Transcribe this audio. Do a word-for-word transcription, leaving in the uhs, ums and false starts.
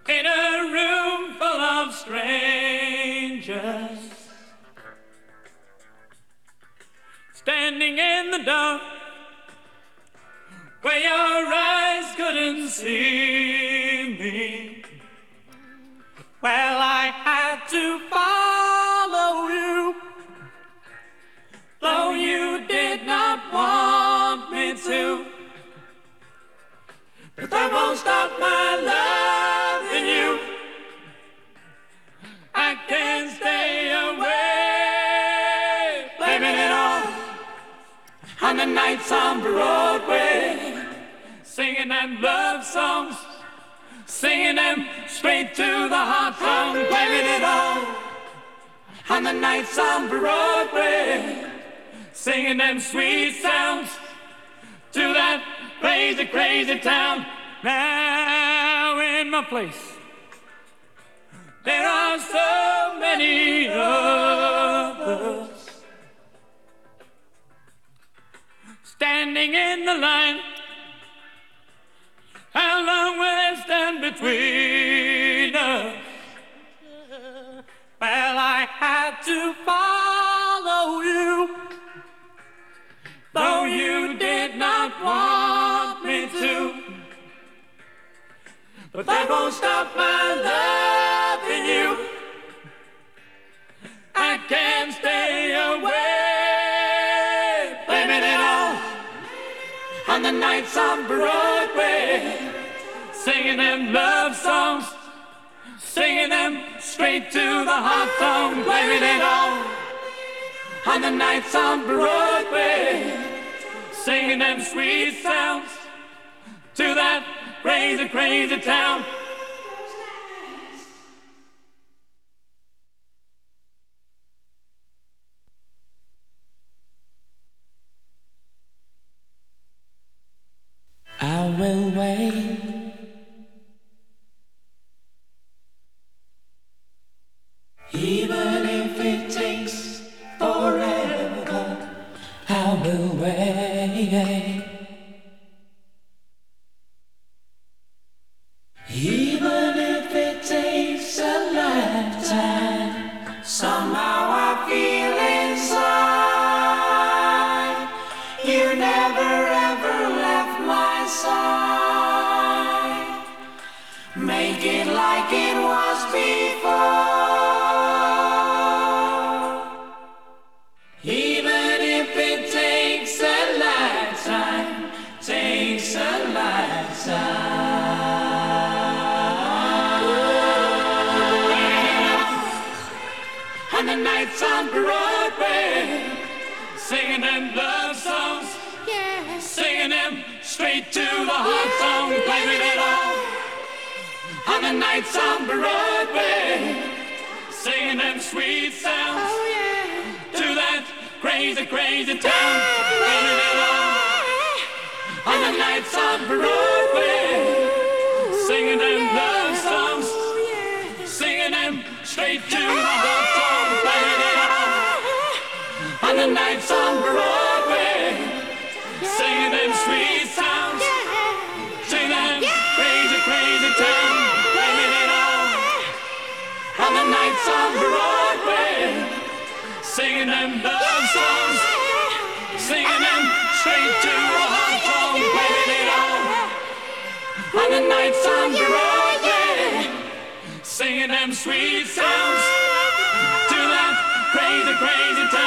in a room full of strangers, standing in the dark where your eyes couldn't see me. Well, I had to follow you, though you did not want me to. But that won't stop my loving you. I can't stay away, blaming it all on the nights on Broadway, singing them love songs, singing them straight to the heart song, blaming it all on the nights on Broadway, singing them sweet sounds to that crazy, crazy town. Now in my place, there are so many others standing in the line. How long will it stand between us? Well, I had to follow you, though you did not want me to. But that won't stop my loving you. I can't stay away, blaming it all on the nights on Broadway, singing them love songs, singing them straight to the heart song, blaming it all on the nights on Broadway, singing them sweet sounds to that crazy, crazy town. I will wait, even if it takes forever. I will wait, even if it takes a lifetime. Somehow I feel inside you never ever left my side. Make it like it was before, even if it takes a lifetime, takes a lifetime. On the nights on Broadway, singing them love songs, yeah, singing them straight to the heart song, blaming it all on the nights on Broadway, singing them sweet sounds, oh, yeah, to that crazy, crazy town, blaming it all on the nights on Broadway, singing them love songs, singing them straight to the heart song, blaming it all on the nights on Broadway, singing them sweet sounds to that crazy, crazy town, blaming it all on the nights on Broadway, singing them love songs, singing them straight to the heart song, blaming it all on the nights on Broadway, singing them sweet sounds to that crazy, crazy town.